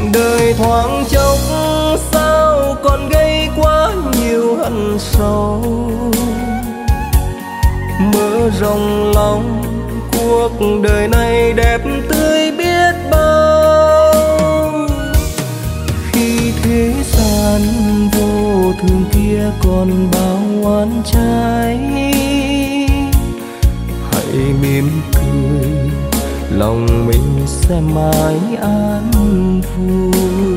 Đời thoáng chốc sao còn gây quá nhiều hận sâu, mơ rộng lòng cuộc đời này đẹp tươi biết bao. Khi thế gian vô thường kia còn bao oán trái, hãy mỉm cười lòng mình sẽ mãi an vui.